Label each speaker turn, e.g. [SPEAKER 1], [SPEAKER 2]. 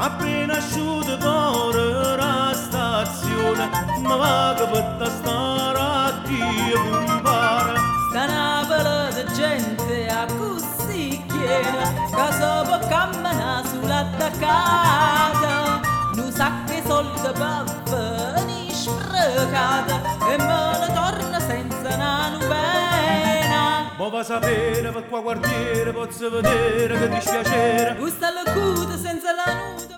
[SPEAKER 1] appena asciutto fuori la stazione, ma va che per stare a Dio compare.
[SPEAKER 2] Sta Napoli di gente a così piena, che si può camminare sull'attaccata, non sa che soldi per venire sprecata, e me ne torna senza una novena.
[SPEAKER 1] Ma va sapere per qua quartiere, posso vedere che dispiacere.
[SPEAKER 2] Gusta la cuta senza la nuda.